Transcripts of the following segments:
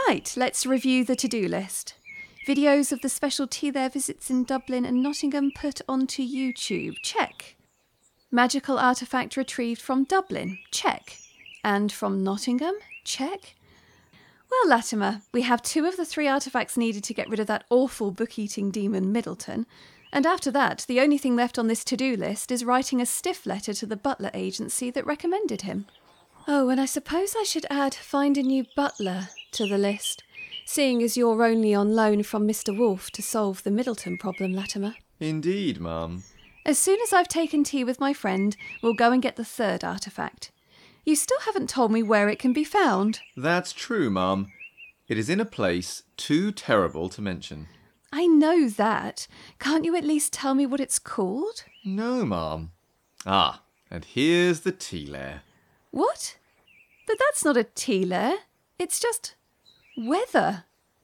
Right, let's review the to-do list. Videos of the special tea there visits in Dublin and Nottingham put onto YouTube. Check. Magical artefact retrieved from Dublin. Check. And from Nottingham. Check. Well, Latimer, we have 2 of the 3 artefacts needed to get rid of that awful book-eating demon Middleton. And after that, the only thing left on this to-do list is writing a stiff letter to the butler agency that recommended him. Oh, and I suppose I should add find a new butler to the list, seeing as you're only on loan from Mr. Wolfe to solve the Middleton problem, Latimer. Indeed, Mum. As soon as I've taken tea with my friend, we'll go and get the 3rd artefact. You still haven't told me where it can be found. That's true, Mum. It is in a place too terrible to mention. I know that. Can't you at least tell me what it's called? No, Mum. Ah, and here's the tea lair. What? But that's not a tea lair. It's just weather.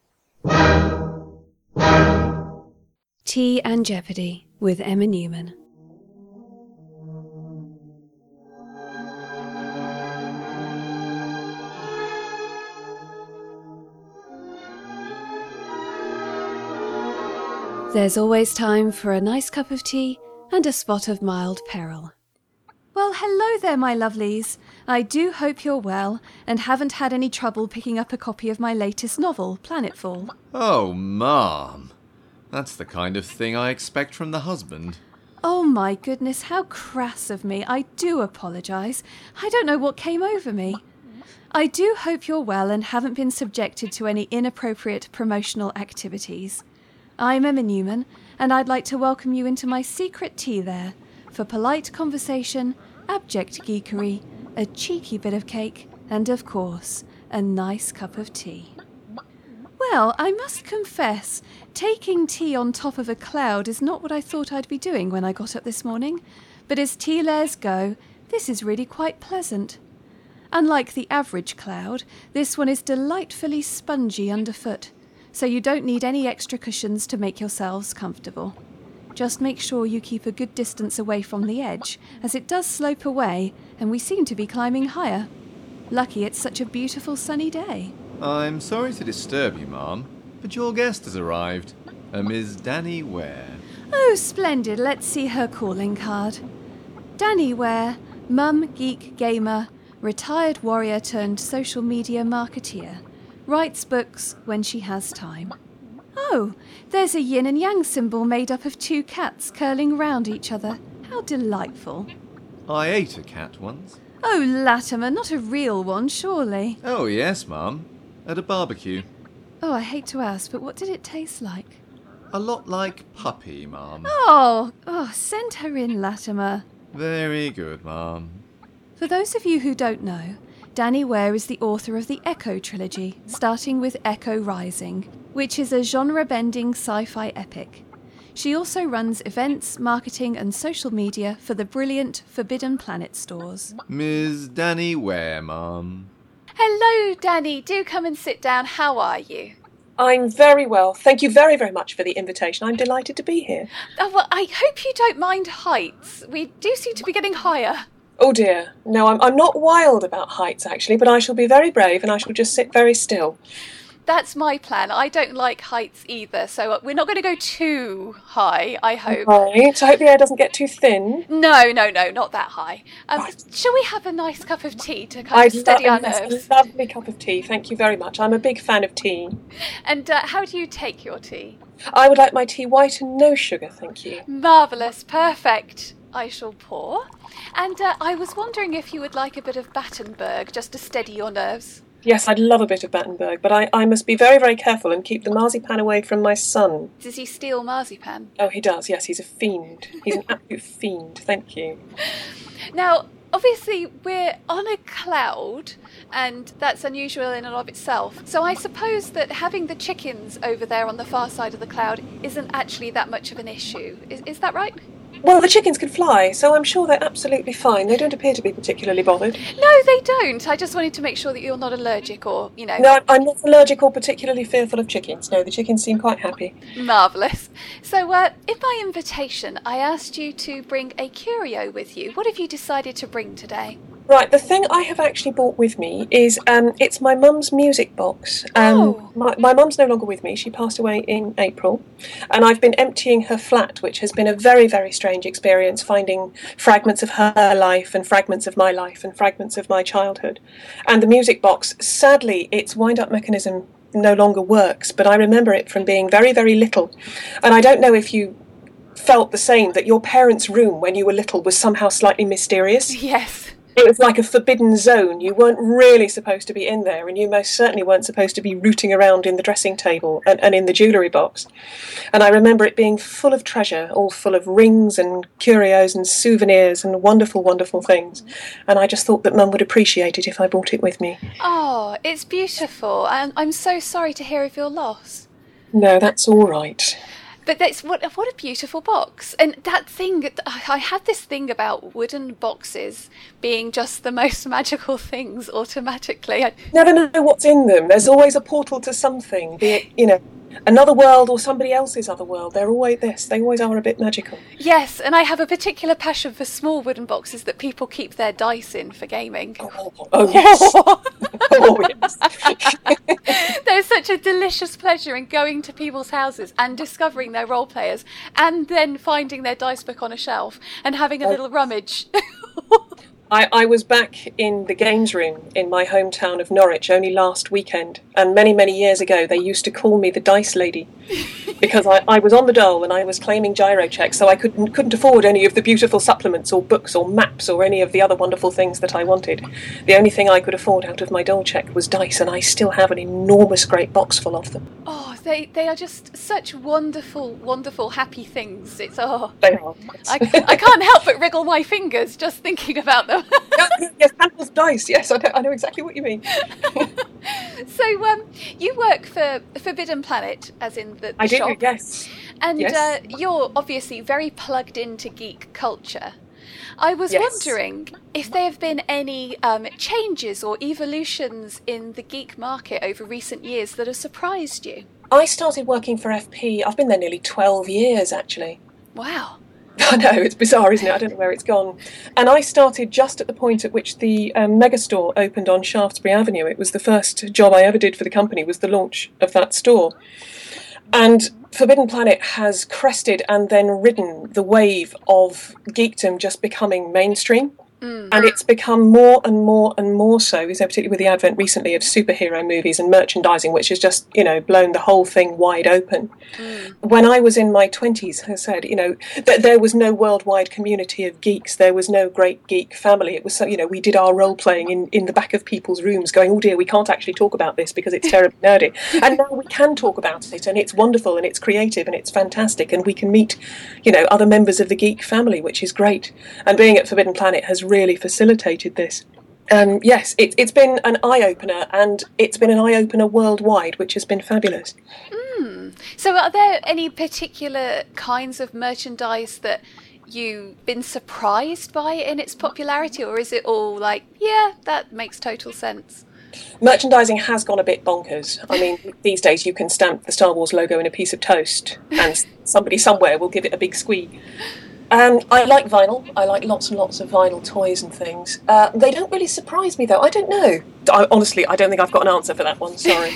Tea and Jeopardy with Emma Newman. There's always time for a nice cup of tea and a spot of mild peril. Well, hello there, my lovelies. I do hope you're well and haven't had any trouble picking up a copy of my latest novel, Planetfall. Oh, Mum. That's the kind of thing I expect from the husband. Oh my goodness, how crass of me. I do apologise. I don't know what came over me. I do hope you're well and haven't been subjected to any inappropriate promotional activities. I'm Emma Newman, and I'd like to welcome you into my secret tea lair for polite conversation, abject geekery, a cheeky bit of cake, and of course, a nice cup of tea. Well, I must confess, taking tea on top of a cloud is not what I thought I'd be doing when I got up this morning, but as tea lairs go, this is really quite pleasant. Unlike the average cloud, this one is delightfully spongy underfoot, so you don't need any extra cushions to make yourselves comfortable. Just make sure you keep a good distance away from the edge, as it does slope away, and we seem to be climbing higher. Lucky it's such a beautiful sunny day. I'm sorry to disturb you, Mum, but your guest has arrived. A Miss Danny Ware. Oh, splendid. Let's see her calling card. Danny Ware, mum, geek, gamer, retired warrior turned social media marketeer. Writes books when she has time. Oh, there's a yin and yang symbol made up of 2 cats curling round each other. How delightful. I ate a cat once. Oh, Latimer, not a real one, surely. Oh, yes, Mum. At a barbecue. Oh, I hate to ask, but what did it taste like? A lot like Puppy, Mum. Oh, send her in, Latimer. Very good, Mum. For those of you who don't know, Danny Ware is the author of the Echo trilogy, starting with Echo Rising, which is a genre-bending sci-fi epic. She also runs events, marketing and social media for the brilliant Forbidden Planet stores. Miss Danny Ware, Mum. Hello, Danny. Do come and sit down. How are you? I'm very well. Thank you very, very much for the invitation. I'm delighted to be here. Oh, well, I hope you don't mind heights. We do seem to be getting higher. Oh dear. No, I'm not wild about heights, actually, but I shall be very brave and I shall just sit very still. That's my plan. I don't like heights either, so we're not going to go too high, I hope. Right. I hope the air doesn't get too thin. No, not that high. Right. Shall we have a nice cup of tea to kind of steady our nerves? A lovely cup of tea. Thank you very much. I'm a big fan of tea. And how do you take your tea? I would like my tea white and no sugar, thank you. Marvellous. Perfect. I shall pour. And I was wondering if you would like a bit of Battenberg, just to steady your nerves. Yes, I'd love a bit of Battenberg, but I must be very, very careful and keep the marzipan away from my son. Does he steal marzipan? Oh, he does, yes, he's a fiend. He's an absolute fiend, thank you. Now, obviously, we're on a cloud, and that's unusual in and of itself. So I suppose that having the chickens over there on the far side of the cloud isn't actually that much of an issue. Is that right? Well, the chickens can fly, so I'm sure they're absolutely fine. They don't appear to be particularly bothered. No, they don't. I just wanted to make sure that you're not allergic or, No, I'm not allergic or particularly fearful of chickens. No, the chickens seem quite happy. Marvellous. So, in my invitation, I asked you to bring a curio with you. What have you decided to bring today? Right, the thing I have actually brought with me is it's my mum's music box. Oh. My mum's no longer with me. She passed away in April, and I've been emptying her flat, which has been a very, very strange experience, finding fragments of her life and fragments of my life and fragments of my childhood. And the music box, sadly, its wind-up mechanism no longer works, but I remember it from being very, very little. And I don't know if you felt the same, that your parents' room when you were little was somehow slightly mysterious. Yes. It was like a forbidden zone. You weren't really supposed to be in there, and you most certainly weren't supposed to be rooting around in the dressing table and in the jewellery box. And I remember it being full of treasure, all full of rings and curios and souvenirs and wonderful, wonderful things. And I just thought that Mum would appreciate it if I brought it with me. Oh, it's beautiful. And I'm so sorry to hear of your loss. No, that's all right. But that's what a beautiful box. And that thing, I had this thing about wooden boxes being just the most magical things automatically. Never know what's in them. There's always a portal to something, be it, another world or somebody else's other world. They're always this. They always are a bit magical. Yes, and I have a particular passion for small wooden boxes that people keep their dice in for gaming. Oh yes. Oh, yes. There's such a delicious pleasure in going to people's houses and discovering their role players and then finding their dice book on a shelf and having a little rummage. I was back in the games room in my hometown of Norwich only last weekend, and many, many years ago they used to call me the Dice Lady because I was on the dole and I was claiming gyro checks, so I couldn't afford any of the beautiful supplements or books or maps or any of the other wonderful things that I wanted. The only thing I could afford out of my dole check was dice, and I still have an enormous great box full of them. Oh, they are just such wonderful, wonderful, happy things. It's They are. I can't help but wriggle my fingers just thinking about them. Yes, handles dice. Yes, I know exactly what you mean. So, you work for Forbidden Planet, as in the I shop. do, yes. And Yes. you're obviously very plugged into geek culture. I was Yes. wondering if there have been any changes or evolutions in the geek market over recent years that have surprised you. I started working for FP. I've been there nearly 12 years, actually. Wow. I know, it's bizarre, isn't it? I don't know where it's gone. And I started just at the point at which the megastore opened on Shaftesbury Avenue. It was the first job I ever did for the company, was the launch of that store. And Forbidden Planet has crested and then ridden the wave of geekdom just becoming mainstream. And it's become more and more and more so, particularly with the advent recently of superhero movies and merchandising, which has just, blown the whole thing wide open. When I was in my 20s, I said, that there was no worldwide community of geeks. There was no great geek family. It was so, we did our role playing in the back of people's rooms going, oh dear, we can't actually talk about this because it's terribly nerdy. And now we can talk about it, and it's wonderful and it's creative and it's fantastic, and we can meet, other members of the geek family, which is great. And being at Forbidden Planet has really facilitated this. Yes, it's been an eye-opener, and it's been an eye-opener worldwide, which has been fabulous. So are there any particular kinds of merchandise that you've been surprised by in its popularity, or is it all like, yeah, that makes total sense? Merchandising has gone a bit bonkers. I mean, these days you can stamp the Star Wars logo in a piece of toast and somebody somewhere will give it a big squeak. I like vinyl. I like lots and lots of vinyl toys and things. They don't really surprise me, though. I don't know. Honestly, I don't think I've got an answer for that one. Sorry.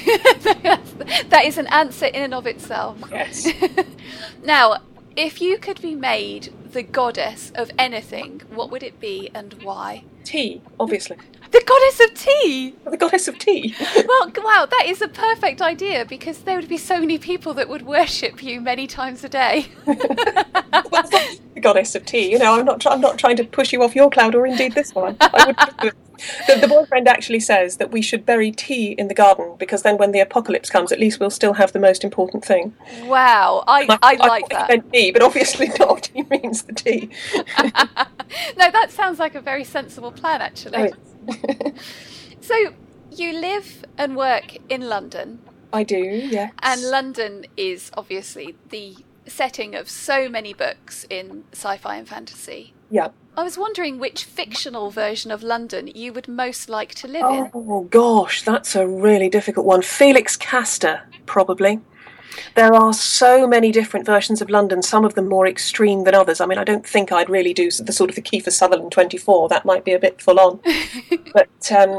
That is an answer in and of itself. Yes. Now, if you could be made the goddess of anything, what would it be and why? Tea, obviously. The goddess of tea! The goddess of tea. Well, wow, that is a perfect idea, because there would be so many people that would worship you many times a day. The goddess of tea. I'm not trying to push you off your cloud, or indeed this one. The boyfriend actually says that we should bury tea in the garden, because then when the apocalypse comes, at least we'll still have the most important thing. Wow, I like that. I meant tea, but obviously not. He means the tea. No, that sounds like a very sensible plan, actually. So, you live and work in London. I do, yes. And London is obviously the setting of so many books in sci-fi and fantasy. Yeah. I was wondering which fictional version of London you would most like to live in. Oh gosh, that's a really difficult one. Felix Castor, probably. There are so many different versions of London, some of them more extreme than others. I mean, I don't think I'd really do the sort of the Kiefer Sutherland 24. That might be a bit full on. But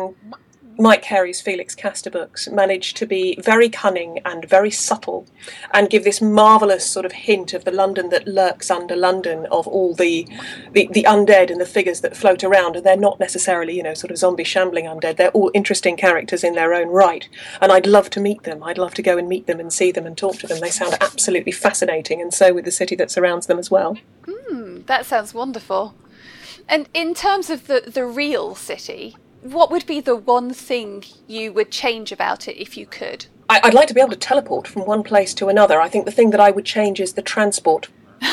Mike Carey's Felix Castor books managed to be very cunning and very subtle and give this marvellous sort of hint of the London that lurks under London, of all the undead and the figures that float around. And they're not necessarily, sort of zombie shambling undead. They're all interesting characters in their own right. And I'd love to meet them. I'd love to go and meet them and see them and talk to them. They sound absolutely fascinating, and so with the city that surrounds them as well. That sounds wonderful. And in terms of the real city, what would be the one thing you would change about it if you could? I'd like to be able to teleport from one place to another. I think the thing that I would change is the transport.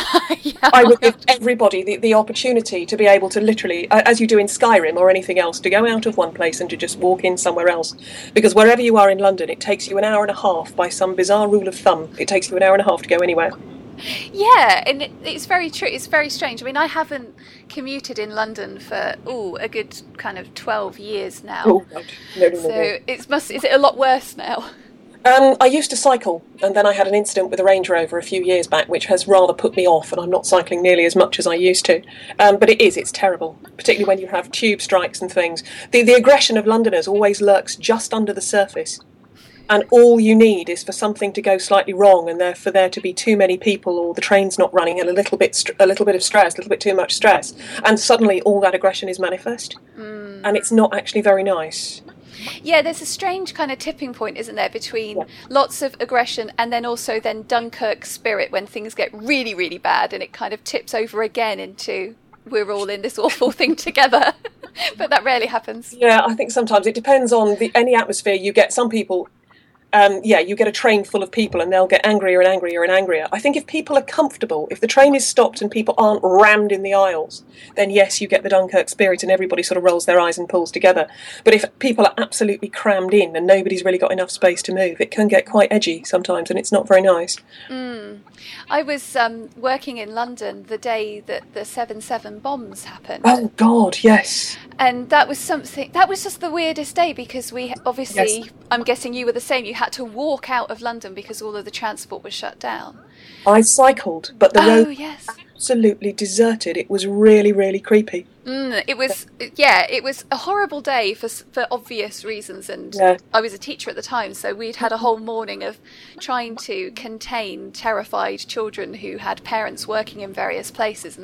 I would give everybody the opportunity to be able to literally, as you do in Skyrim or anything else, to go out of one place and to just walk in somewhere else. Because wherever you are in London, it takes you an hour and a half by some bizarre rule of thumb. It takes you an hour and a half to go anywhere. Yeah, and it's very true. It's very strange. I mean, I haven't commuted in London for a good kind of 12 years now. Oh, right. No. So is it a lot worse now? I used to cycle, and then I had an incident with a Range Rover a few years back, which has rather put me off, and I'm not cycling nearly as much as I used to. But it's terrible, particularly when you have tube strikes and things. The aggression of Londoners always lurks just under the surface. And all you need is for something to go slightly wrong, and for there to be too many people, or the train's not running, and a little bit of stress, a little bit too much stress, and suddenly all that aggression is manifest, and it's not actually very nice. Yeah, there's a strange kind of tipping point, isn't there, between lots of aggression and then also Dunkirk spirit, when things get really, really bad, and it kind of tips over again into we're all in this awful thing together. But that rarely happens. Yeah, I think sometimes it depends on any atmosphere you get. Some people. You get a train full of people and they'll get angrier and angrier and angrier. I think if people are comfortable, if the train is stopped and people aren't rammed in the aisles, then yes, you get the Dunkirk spirit and everybody sort of rolls their eyes and pulls together. But if people are absolutely crammed in and nobody's really got enough space to move, it can get quite edgy sometimes, and it's not very nice. I was working in London the day that the 7/7 bombs happened. Oh, God, yes. And that was just the weirdest day, because we obviously, yes. I'm guessing you were the same, you had to walk out of London because all of the transport was shut down. I cycled, but the road was absolutely deserted. It was really, really creepy. It was a horrible day for obvious reasons, and I was a teacher at the time, so we'd had a whole morning of trying to contain terrified children who had parents working in various places, and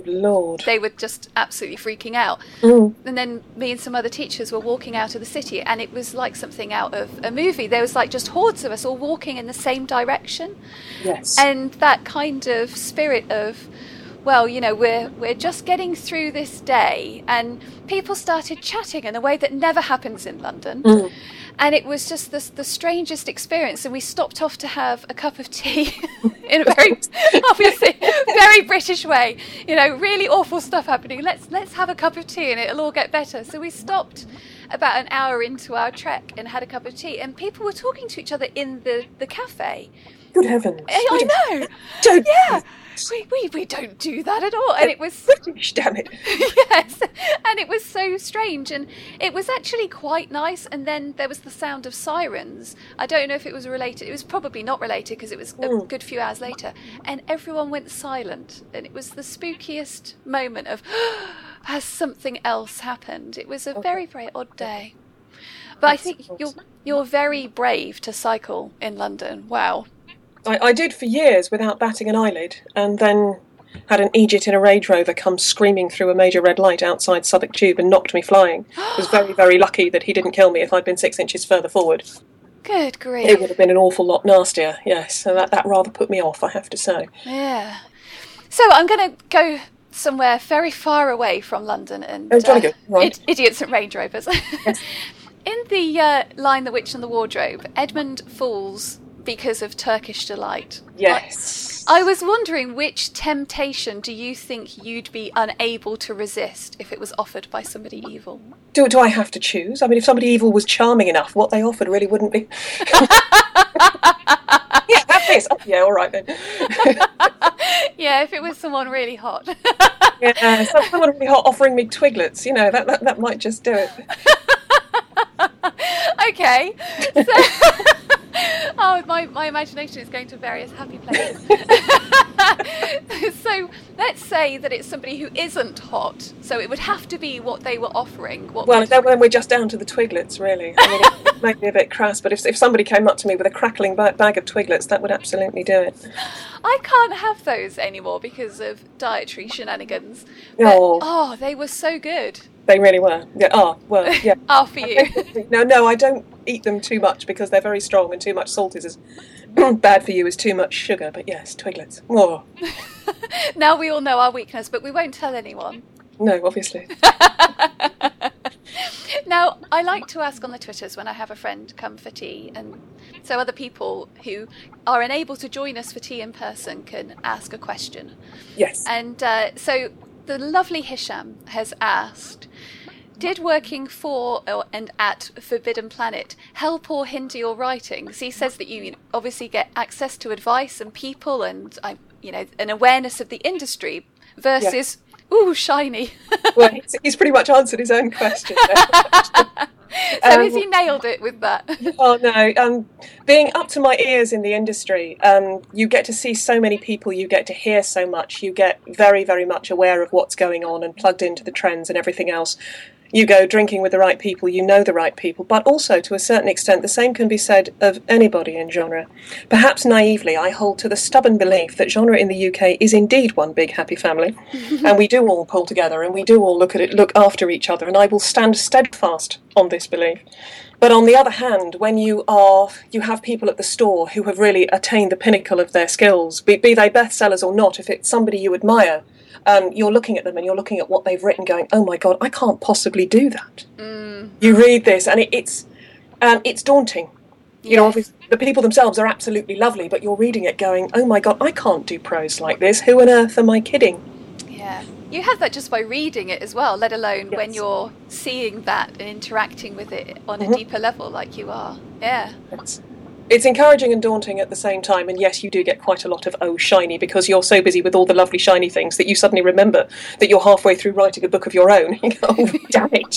they were just absolutely freaking out. And then me and some other teachers were walking out of the city, and it was like something out of a movie. There was like just hordes of us all walking in the same direction. Yes. And that kind of spirit of, well, we're just getting through this day, and people started chatting in a way that never happens in London. And it was just the strangest experience. And we stopped off to have a cup of tea in a very, obviously, very British way. Really awful stuff happening. Let's have a cup of tea and it'll all get better. So we stopped about an hour into our trek and had a cup of tea, and people were talking to each other in the cafe. Good heavens. I know. Don't. Yeah. We don't do that at all. And it was British, damn it. Yes. And it was so strange, and it was actually quite nice. And then there was the sound of sirens. I don't know if it was related. It was probably not related, because it was a good few hours later, and everyone went silent, and it was the spookiest moment of has something else happened. It was a very, very odd day. But I think you're very brave to cycle in London. Wow. I did for years without batting an eyelid, and then had an Egypt in a Range Rover come screaming through a major red light outside Southwark Tube and knocked me flying. I was very, very lucky that he didn't kill me if I'd been 6 inches further forward. Good grief. It would have been an awful lot nastier, yes. So that rather put me off, I have to say. Yeah. So I'm going to go somewhere very far away from London and right. idiots and Range Rovers. Yes. In the line The Witch and the Wardrobe, Edmund falls because of Turkish delight. Yes. I was wondering, which temptation do you think you'd be unable to resist if it was offered by somebody evil? Do I have to choose? I mean, if somebody evil was charming enough, what they offered really wouldn't be... Yeah, have this. Oh, yeah, all right then. Yeah, if it was someone really hot. Yeah, someone really hot offering me twiglets, that might just do it. Okay. So, now my imagination is going to various happy places. So let's say that it's somebody who isn't hot. So it would have to be what they were offering. Then we're just down to the Twiglets, really. I mean, it might be a bit crass, but if somebody came up to me with a crackling bag of Twiglets, that would absolutely do it. I can't have those anymore because of dietary shenanigans. But, they were so good. They really were. Yeah. For you. No, I don't eat them too much because they're very strong, and too much salt is as bad for you as too much sugar. But yes, Twiglets. Oh. Now we all know our weakness, but we won't tell anyone. No, obviously. Now, I like to ask on the Twitters when I have a friend come for tea, and so other people who are unable to join us for tea in person can ask a question. Yes. And so the lovely Hisham has asked, did working for and at Forbidden Planet help or hinder your writing? So he says that you obviously get access to advice and people and an awareness of the industry versus, ooh, shiny. Well, he's pretty much answered his own question. So has he nailed it with that? Oh no, being up to my ears in the industry, you get to see so many people, you get to hear so much, you get very, very much aware of what's going on and plugged into the trends and everything else. You go drinking with the right people, you know the right people, but also to a certain extent the same can be said of anybody in genre. Perhaps naively, I hold to the stubborn belief that genre in the UK is indeed one big happy family, and we do all pull together and we do all look after each other, and I will stand steadfast on this belief. But on the other hand, when you have people at the store who have really attained the pinnacle of their skills, be they bestsellers or not, if it's somebody you admire, you're looking at them and you're looking at what they've written going, oh my God, I can't possibly do that. You read this and it's daunting. Yes. You know, obviously, the people themselves are absolutely lovely, but you're reading it going, oh my God, I can't do prose like this. Who on earth am I kidding? Yeah. You have that just by reading it as well, let alone when you're seeing that and interacting with it on a deeper level like you are. Yeah. It's encouraging and daunting at the same time, and yes, you do get quite a lot of shiny, because you're so busy with all the lovely shiny things that you suddenly remember that you're halfway through writing a book of your own. You go, oh, damn it.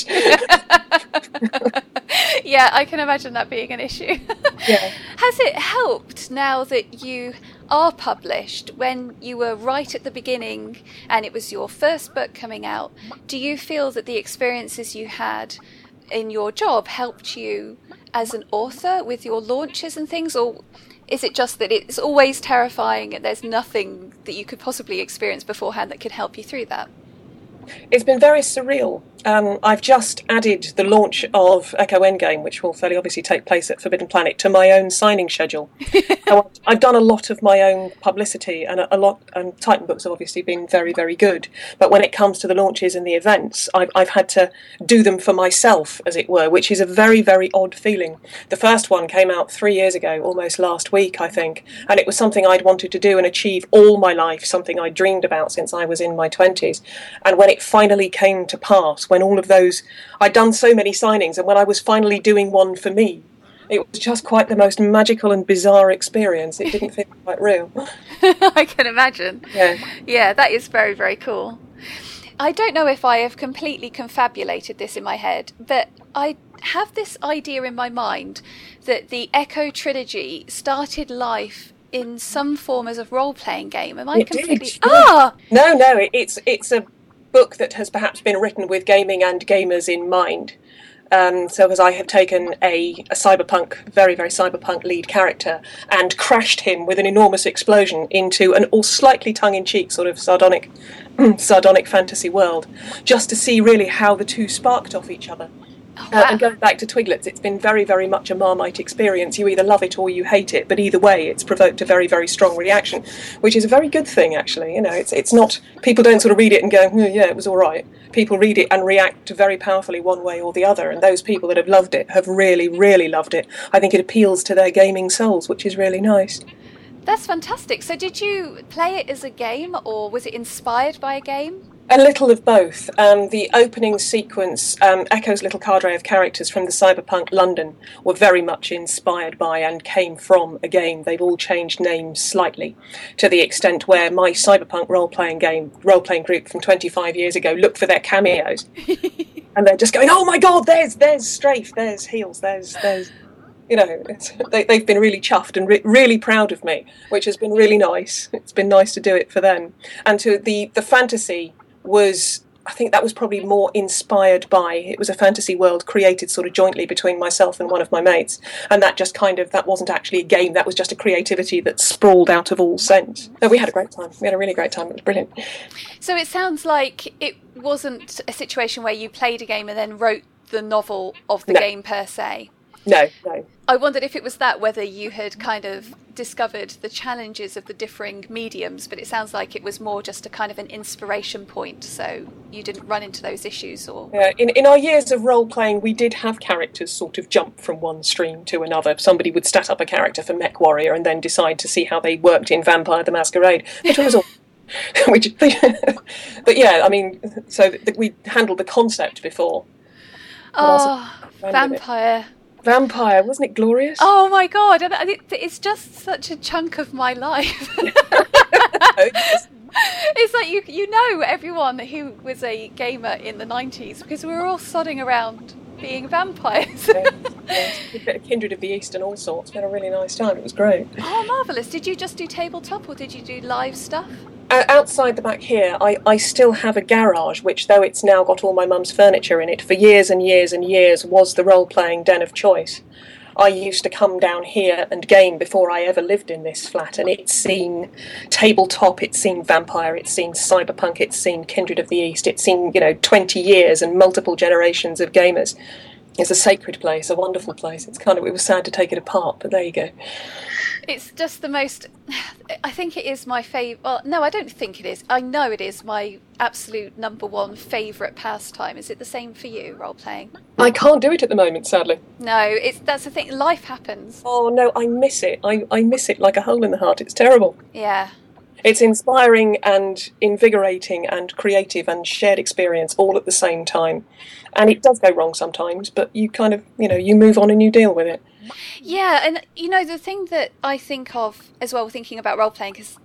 Yeah, I can imagine that being an issue. Yeah. Has it helped now that you are published, when you were right at the beginning and it was your first book coming out? Do you feel that the experiences you had in your job helped you as an author with your launches and things, or is it just that it's always terrifying and there's nothing that you could possibly experience beforehand that could help you through that? It's been very surreal. I've just added the launch of Echo Endgame, which will fairly obviously take place at Forbidden Planet, to my own signing schedule. I've done a lot of my own publicity, and and Titan Books have obviously been very, very good. But when it comes to the launches and the events, I've had to do them for myself, as it were, which is a very, very odd feeling. The first one came out 3 years ago, almost last week, I think, and it was something I'd wanted to do and achieve all my life, something I dreamed about since I was in my 20s. And when it finally came to pass, when all of those, I'd done so many signings, and when I was finally doing one for me, it was just quite the most magical and bizarre experience. It didn't feel quite real. I can imagine. Yeah, that is very, very cool. I don't know if I have completely confabulated this in my head, but I have this idea in my mind that the Echo trilogy started life in some form as a role-playing game. Am I completely... No, it's a book that has perhaps been written with gaming and gamers in mind. So as I have taken a cyberpunk, very, very cyberpunk lead character and crashed him with an enormous explosion into an all slightly tongue-in-cheek sort of sardonic fantasy world, just to see really how the two sparked off each other. And going back to Twiglets, it's been very, very much a Marmite experience. You either love it or you hate it, but either way, it's provoked a very, very strong reaction, which is a very good thing, actually. You know, it's not, people don't sort of read it and go, yeah, it was all right. People read it and react very powerfully one way or the other, and those people that have loved it have really, really loved it. I think it appeals to their gaming souls, which is really nice. That's fantastic. So did you play it as a game, or was it inspired by a game? A little of both. The opening sequence, Echo's little cadre of characters from the cyberpunk London, were very much inspired by and came from a game. They've all changed names slightly, to the extent where my cyberpunk role-playing group from 25 years ago look for their cameos. And they're just going, oh my God, there's Strafe, there's Heels, there's they've been really chuffed and really proud of me, which has been really nice. It's been nice to do it for them. And to the fantasy was, I think that was probably more inspired by, it was a fantasy world created sort of jointly between myself and one of my mates, and that just that wasn't actually a game, that was just a creativity that sprawled out of all sense. No, we had a great time. We had a really great time. It was brilliant. So it sounds like it wasn't a situation where you played a game and then wrote the novel of the game per se. No. I wondered if it was that, whether you had kind of discovered the challenges of the differing mediums, but it sounds like it was more just a kind of an inspiration point, so you didn't run into those issues. Or in our years of role-playing, we did have characters sort of jump from one stream to another. Somebody would stat up a character for Mech Warrior and then decide to see how they worked in Vampire the Masquerade, which was all... but yeah, I mean, so we handled the concept before. Vampire, wasn't it glorious? Oh my god, and it's just such a chunk of my life. It's like you know everyone who was a gamer in the 90s, because we were all sodding around being vampires. Yeah, a bit of Kindred of the East and all sorts. We had a really nice time. It was great. Oh, marvellous. Did you just do tabletop, or did you do live stuff? Outside the back here, I still have a garage, which, though it's now got all my mum's furniture in it, for years and years and years was the role-playing den of choice. I used to come down here and game before I ever lived in this flat, and it's seen tabletop, it's seen Vampire, it's seen Cyberpunk, it's seen Kindred of the East, it's seen, 20 years and multiple generations of gamers. It's a sacred place, a wonderful place. It was sad to take it apart, but there you go. It's just the most... I think it is my favourite... Well, no, I don't think it is. I know it is my absolute number one favourite pastime. Is it the same for you, role-playing? I can't do it at the moment, sadly. No, that's the thing. Life happens. Oh, no, I miss it. I miss it like a hole in the heart. It's terrible. Yeah. It's inspiring and invigorating and creative and shared experience all at the same time. And it does go wrong sometimes, but you kind of, you move on and you deal with it. Yeah, and, the thing that I think of as well, thinking about role-playing, because,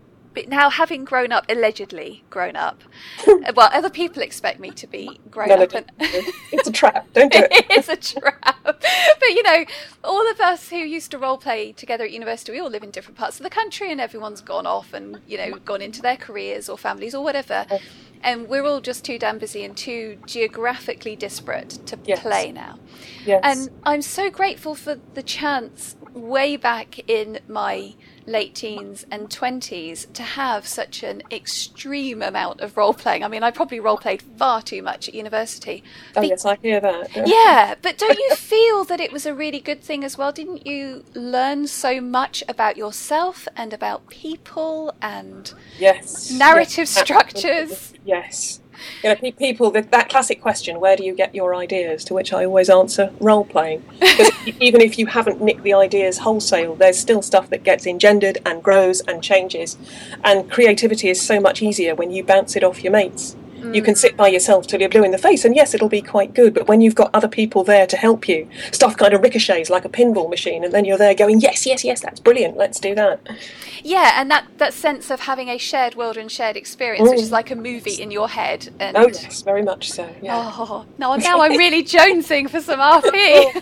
now having allegedly grown up, well, other people expect me to be grown up. And it's a trap, don't do it. It's a trap. But, all of us who used to role-play together at university, we all live in different parts of the country, and everyone's gone off and, gone into their careers or families or whatever. And we're all just too damn busy and too geographically disparate to play now. Yes. And I'm so grateful for the chance way back in my late teens and 20s to have such an extreme amount of role-playing. I mean, I probably role-played far too much at university. Oh, yes, I hear that. Yeah, but don't you feel that it was a really good thing as well? Didn't you learn so much about yourself and about people and narrative structures? Yes. People, that classic question, where do you get your ideas? To which I always answer, role-playing. Because even if you haven't nicked the ideas wholesale, there's still stuff that gets engendered and grows and changes. And creativity is so much easier when you bounce it off your mates. You can sit by yourself till you're blue in the face, and yes, it'll be quite good, but when you've got other people there to help you, stuff kind of ricochets like a pinball machine, and then you're there going, yes, that's brilliant, let's do that. Yeah, and that sense of having a shared world and shared experience, which is like a movie in your head. And... Oh, yes, very much so, yeah. Oh, now I'm really jonesing for some RP.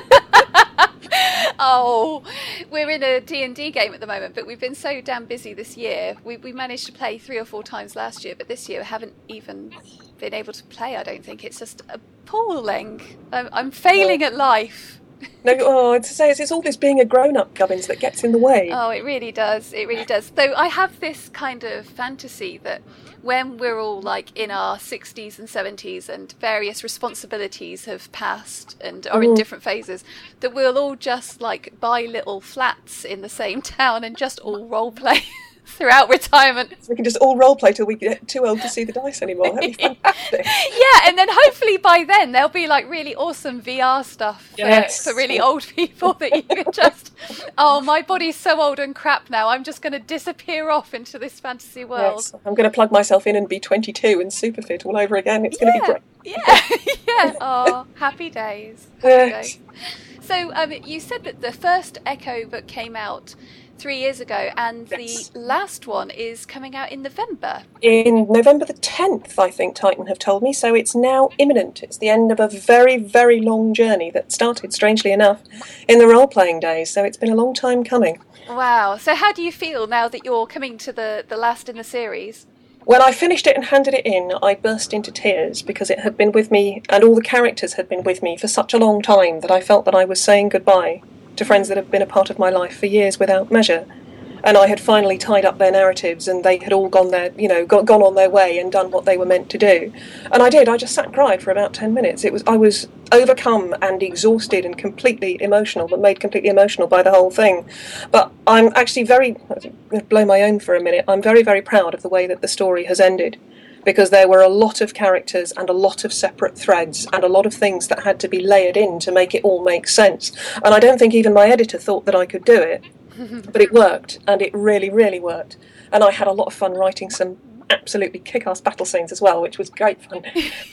Oh, we're in a D&D game at the moment, but we've been so damn busy this year. We managed to play 3 or 4 times last year, but this year we haven't even been able to play, I don't think. It's just appalling. I'm failing at life. No, it's all this being a grown-up, Gubbins, that gets in the way. Oh, it really does. It really does. Though I have this kind of fantasy that when we're all like in our 60s and 70s and various responsibilities have passed and are in different phases, that we'll all just like buy little flats in the same town and just all role play throughout retirement. So we can just all role play till we get too old to see the dice anymore. That'd be fantastic. Yeah, and then hopefully by then there'll be like really awesome VR stuff for really old people that you can just, my body's so old and crap now, I'm just going to disappear off into this fantasy world. Yes, I'm going to plug myself in and be 22 and super fit all over again. It's going to be great. Yeah. Oh, happy days. Happy days. So you said that the first Echo book came out 3 years ago, and Yes. the last one is coming out in November. In November the 10th, I think Titan have told me, so it's now imminent. It's the end of a very, very long journey that started, strangely enough, in the role-playing days, so it's been a long time coming. Wow. So how do you feel now that you're coming to the last in the series? When I finished it and handed it in, I burst into tears because it had been with me, and all the characters had been with me for such a long time that I felt that I was saying goodbye to friends that had been a part of my life for years without measure. And I had finally tied up their narratives, and they had all gone on their way and done what they were meant to do. And I did. I just sat and cried for about 10 minutes. I was overcome and exhausted and completely emotional, but made completely emotional by the whole thing. But I'm actually I'm going to blow my own for a minute. I'm very, very proud of the way that the story has ended, because there were a lot of characters and a lot of separate threads and a lot of things that had to be layered in to make it all make sense. And I don't think even my editor thought that I could do it. But it worked, and it really, really worked. And I had a lot of fun writing some absolutely kick-ass battle scenes as well, which was great fun.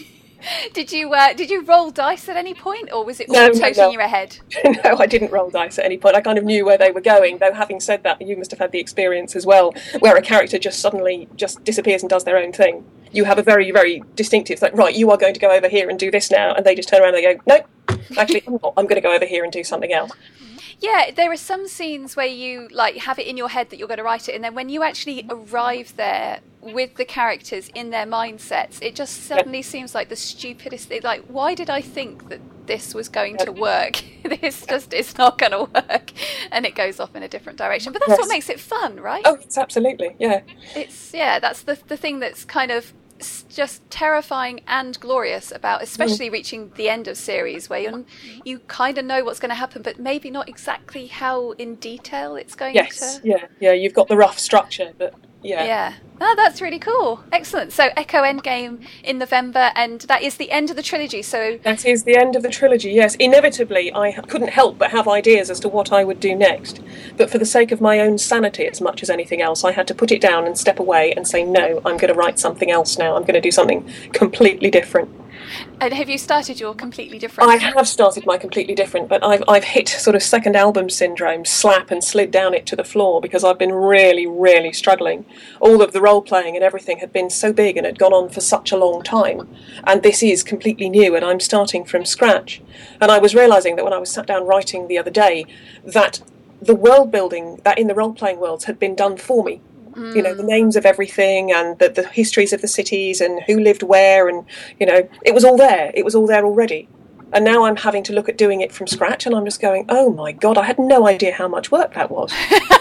Did you roll dice at any point, or was it all totally in your head? No, I didn't roll dice at any point. I kind of knew where they were going, though having said that, you must have had the experience as well, where a character just suddenly just disappears and does their own thing. You have a very, very distinctive, like, right, you are going to go over here and do this now, and they just turn around and they go, no, actually, I'm not. I'm going to go over here and do something else. Yeah, there are some scenes where you have it in your head that you're going to write it, and then when you actually arrive there with the characters in their mindsets, it just suddenly seems like the stupidest thing. Like, why did I think that this was going to work? This just is not going to work, and it goes off in a different direction. But that's what makes it fun, right? Oh, it's absolutely, yeah. That's the thing that's kind of just terrifying and glorious about, especially reaching the end of series where you kind of know what's going to happen, but maybe not exactly how in detail it's going to. Yeah, you've got the rough structure, but yeah. Oh, that's really cool. Excellent. So Echo Endgame in November, and that is the end of the trilogy. So that is the end of the trilogy, yes. Inevitably, I couldn't help but have ideas as to what I would do next. But for the sake of my own sanity, as much as anything else, I had to put it down and step away and say, no, I'm going to write something else now. I'm going to do something completely different. And have you started your completely different? I have started my completely different, but I've hit sort of second album syndrome, slap, and slid down it to the floor because I've been really, really struggling. All of the role-playing and everything had been so big and had gone on for such a long time, and this is completely new, and I'm starting from scratch. And I was realising that when I was sat down writing the other day, that the world building that in the role-playing worlds had been done for me. You know, the names of everything and the histories of the cities and who lived where, and, you know, it was all there. It was all there already. And now I'm having to look at doing it from scratch, and I'm just going, oh my God, I had no idea how much work that was.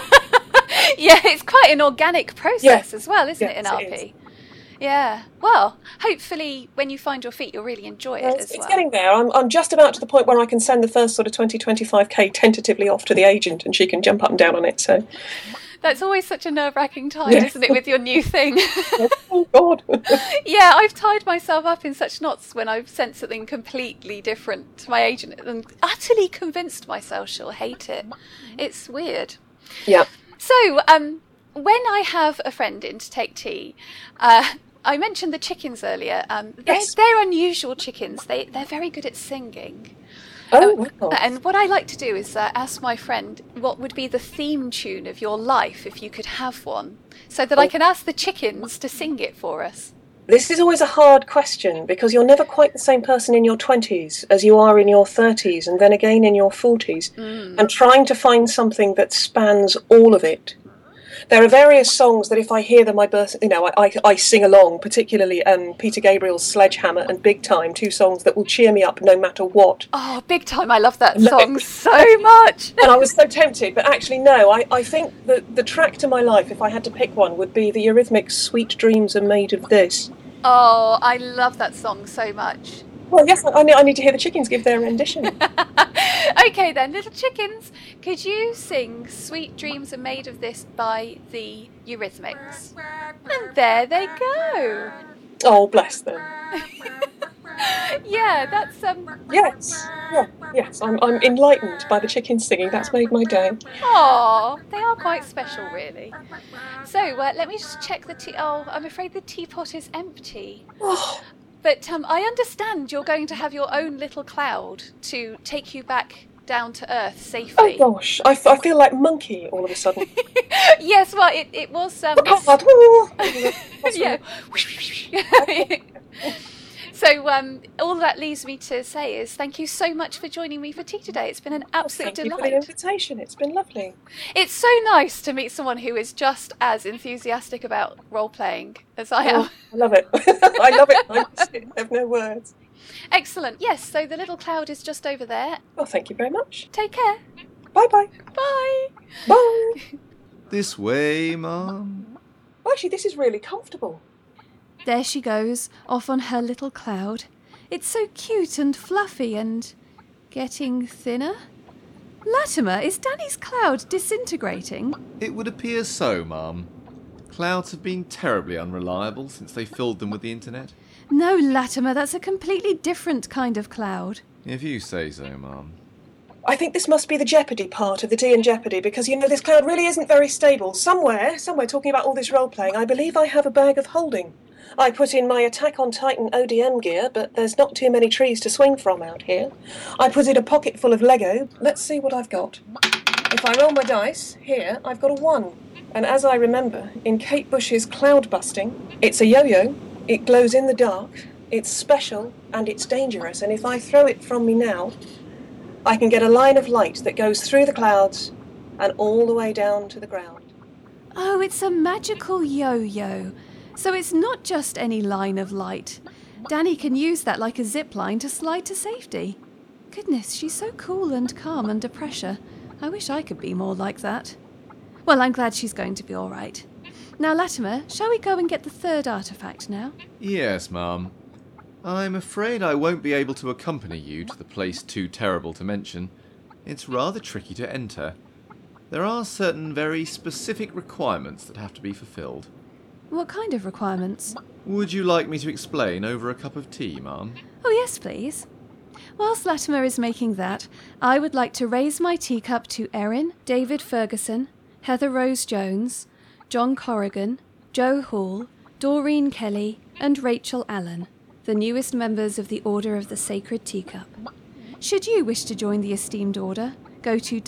Yeah, it's quite an organic process as well, isn't it, in RP? It is. Yeah. Well, hopefully when you find your feet, you'll really enjoy it as well. It's getting there. I'm just about to the point where I can send the first sort of 25k tentatively off to the agent, and she can jump up and down on it, so... That's always such a nerve-wracking time, isn't it, with your new thing? Oh, God. Yeah, I've tied myself up in such knots when I've sent something completely different to my agent and utterly convinced myself she'll hate it. It's weird. Yeah. So, when I have a friend in to take tea, I mentioned the chickens earlier. They're unusual chickens. They're very good at singing. Oh, wow. And what I like to do is ask my friend what would be the theme tune of your life if you could have one, so that I can ask the chickens to sing it for us. This is always a hard question because you're never quite the same person in your 20s as you are in your 30s and then again in your 40s. And trying to find something that spans all of it. There are various songs that if I hear them, I sing along, particularly Peter Gabriel's Sledgehammer and Big Time, two songs that will cheer me up no matter what. Oh, Big Time, I love that song so much. And I was so tempted, but actually no, I think that the track to my life, if I had to pick one, would be the Eurythmics' Sweet Dreams Are Made of This. Oh, I love that song so much. Well, yes, I need to hear the chickens give their rendition. Okay then, little chickens, could you sing Sweet Dreams Are Made of This by the Eurythmics? And there they go. Oh, bless them. Yeah, that's Yes, I'm enlightened by the chickens singing. That's made my day. Oh, they are quite special, really. So let me just check the tea. Oh, I'm afraid the teapot is empty. But I understand you're going to have your own little cloud to take you back down to earth Oh safely. gosh, I feel like Monkey all of a sudden. Yes, well, it was. Yeah. So all that leaves me to say is thank you so much for joining me for tea today. It's been an absolute Thank you for delight. the invitation. It's been lovely. It's so nice to meet someone who is just as enthusiastic about role-playing as I am. Oh, I love it. I love it. I have no words. Excellent. Yes, so the little cloud is just over there. Well, thank you very much. Take care. Bye-bye. Bye. Bye. This way, Mum. Well, actually, this is really comfortable. There she goes, off on her little cloud. It's so cute and fluffy and getting thinner. Latimer, is Danny's cloud disintegrating? It would appear so, Mum. Clouds have been terribly unreliable since they filled them with the internet. No, Latimer, that's a completely different kind of cloud. If you say so, Mum. I think this must be the Jeopardy part of the Tea and Jeopardy, because, you know, this cloud really isn't very stable. Somewhere talking about all this role-playing, I believe I have a bag of holding. I put in my Attack on Titan ODM gear, but there's not too many trees to swing from out here. I put in a pocket full of Lego. Let's see what I've got. If I roll my dice, here, I've got a 1. And as I remember, in Kate Bush's Cloud Busting, it's a yo-yo, it glows in the dark, it's special, and it's dangerous. And if I throw it from me now, I can get a line of light that goes through the clouds and all the way down to the ground. Oh, it's a magical yo-yo. So it's not just any line of light. Danny can use that like a zip line to slide to safety. Goodness, she's so cool and calm under pressure. I wish I could be more like that. Well, I'm glad she's going to be all right. Now, Latimer, shall we go and get the third artefact now? Yes, Mum. I'm afraid I won't be able to accompany you to the place too terrible to mention. It's rather tricky to enter. There are certain very specific requirements that have to be fulfilled. What kind of requirements? Would you like me to explain over a cup of tea, Mum? Oh, yes, please. Whilst Latimer is making that, I would like to raise my teacup to Erin, David Ferguson, Heather Rose Jones, John Corrigan, Joe Hall, Doreen Kelly, and Rachel Allen, the newest members of the Order of the Sacred Teacup. Should you wish to join the esteemed order, go to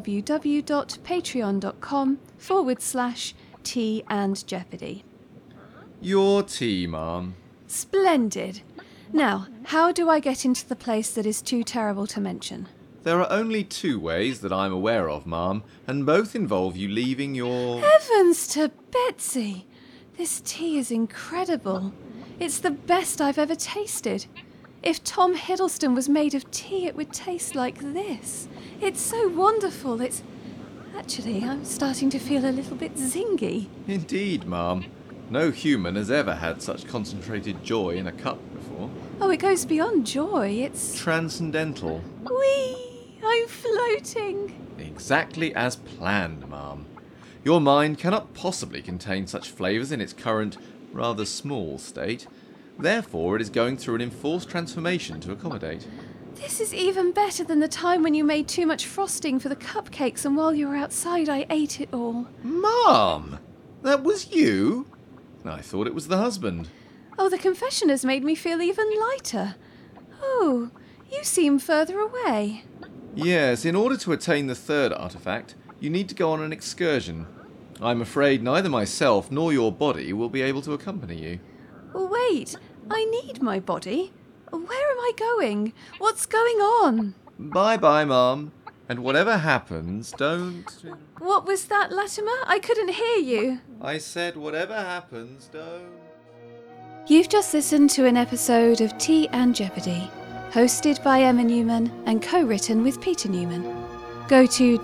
www.patreon.com/Tea and Jeopardy. Your tea, Mum. Splendid. Now, how do I get into the place that is too terrible to mention? There are only 2 ways that I'm aware of, Mum, and both involve you leaving your... Heavens to Betsy! This tea is incredible. It's the best I've ever tasted. If Tom Hiddleston was made of tea, it would taste like this. It's so wonderful. Actually, I'm starting to feel a little bit zingy. Indeed, Mum. No human has ever had such concentrated joy in a cup before. Oh, it goes beyond joy. It's... Transcendental. Whee! I'm floating. Exactly as planned, Mum. Your mind cannot possibly contain such flavours in its current, rather small state. Therefore, it is going through an enforced transformation to accommodate. This is even better than the time when you made too much frosting for the cupcakes and while you were outside I ate it all. Mum! That was you? I thought it was the husband. Oh, the confession has made me feel even lighter. Oh, you seem further away. Yes, in order to attain the third artifact, you need to go on an excursion. I'm afraid neither myself nor your body will be able to accompany you. Wait, I need my body. Where am I going? What's going on? Bye-bye, Mum. And whatever happens, don't... What was that, Latimer? I couldn't hear you. I said whatever happens, don't... You've just listened to an episode of Tea and Jeopardy, hosted by Emma Newman and co-written with Peter Newman. Go to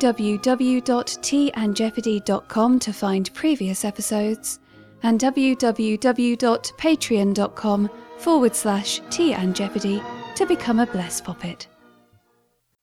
www.teaandjeopardy.com to find previous episodes and www.patreon.com/Tea and Jeopardy to become a Bless Poppet.